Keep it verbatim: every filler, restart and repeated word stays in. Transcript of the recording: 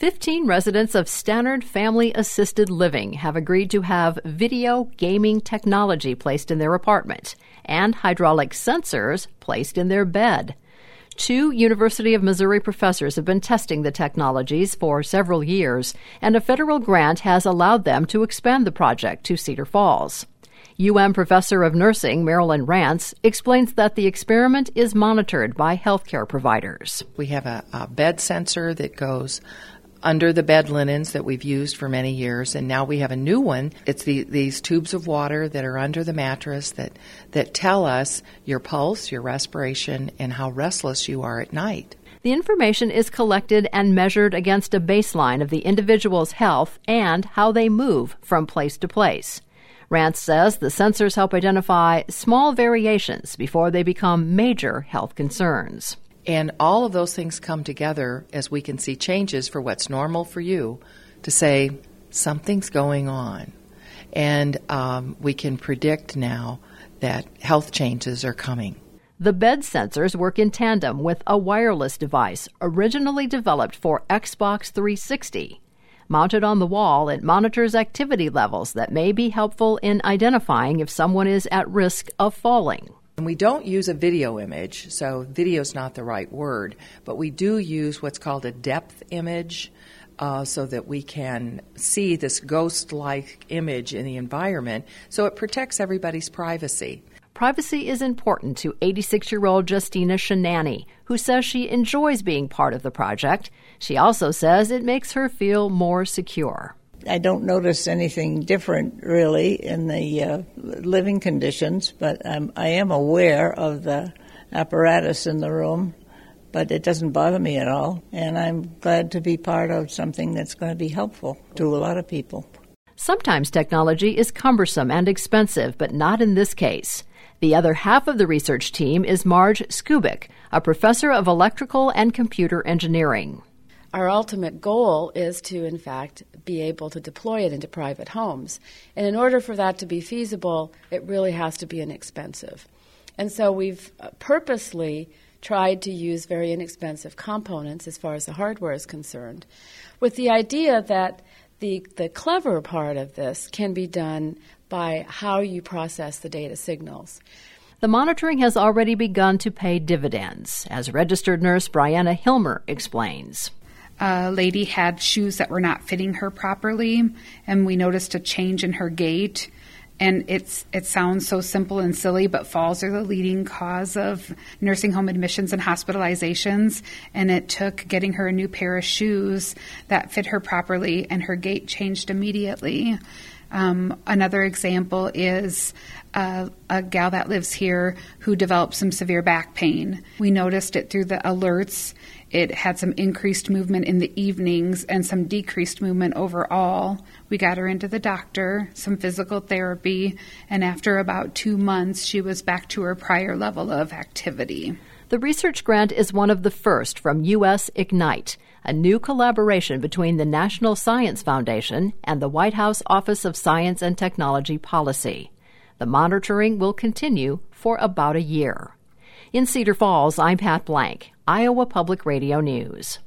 fifteen residents of Stannard Family Assisted Living have agreed to have video gaming technology placed in their apartment and hydraulic sensors placed in their bed. Two University of Missouri professors have been testing the technologies for several years, and a federal grant has allowed them to expand the project to Cedar Falls. U M Professor of Nursing Marilyn Rance explains that the experiment is monitored by healthcare providers. We have a, a bed sensor that goes under the bed linens that we've used for many years, and now we have a new one. It's the, these tubes of water that are under the mattress that, that tell us your pulse, your respiration, and how restless you are at night. The information is collected and measured against a baseline of the individual's health and how they move from place to place. Rance says the sensors help identify small variations before they become major health concerns. And all of those things come together as we can see changes for what's normal for you to say something's going on. And um, we can predict now that health changes are coming. The bed sensors work in tandem with a wireless device originally developed for Xbox three sixty. Mounted on the wall, it monitors activity levels that may be helpful in identifying if someone is at risk of falling. And we don't use a video image, so video is not the right word, but we do use what's called a depth image uh, so that we can see this ghost-like image in the environment, so it protects everybody's privacy. Privacy is important to eighty-six-year-old Justina Shinani, who says she enjoys being part of the project. She also says it makes her feel more secure. I don't notice anything different, really, in the uh, living conditions, but I'm, I am aware of the apparatus in the room, but it doesn't bother me at all, and I'm glad to be part of something that's going to be helpful to a lot of people. Sometimes technology is cumbersome and expensive, but not in this case. The other half of the research team is Marge Skubik, a professor of electrical and computer engineering. Our ultimate goal is to, in fact, be able to deploy it into private homes. And in order for that to be feasible, it really has to be inexpensive. And so we've purposely tried to use very inexpensive components as far as the hardware is concerned, with the idea that the, the clever part of this can be done by how you process the data signals. The monitoring has already begun to pay dividends, as registered nurse Brianna Hilmer explains. A lady had shoes that were not fitting her properly, and we noticed a change in her gait. And it's it sounds so simple and silly, but falls are the leading cause of nursing home admissions and hospitalizations. And it took getting her a new pair of shoes that fit her properly, and her gait changed immediately. Um, another example is uh, a gal that lives here who developed some severe back pain. We noticed it through the alerts. It had some increased movement in the evenings and some decreased movement overall. We got her into the doctor, some physical therapy, and after about two months, she was back to her prior level of activity. The research grant is one of the first from U S Ignite, a new collaboration between the National Science Foundation and the White House Office of Science and Technology Policy. The monitoring will continue for about a year. In Cedar Falls, I'm Pat Blank, Iowa Public Radio News.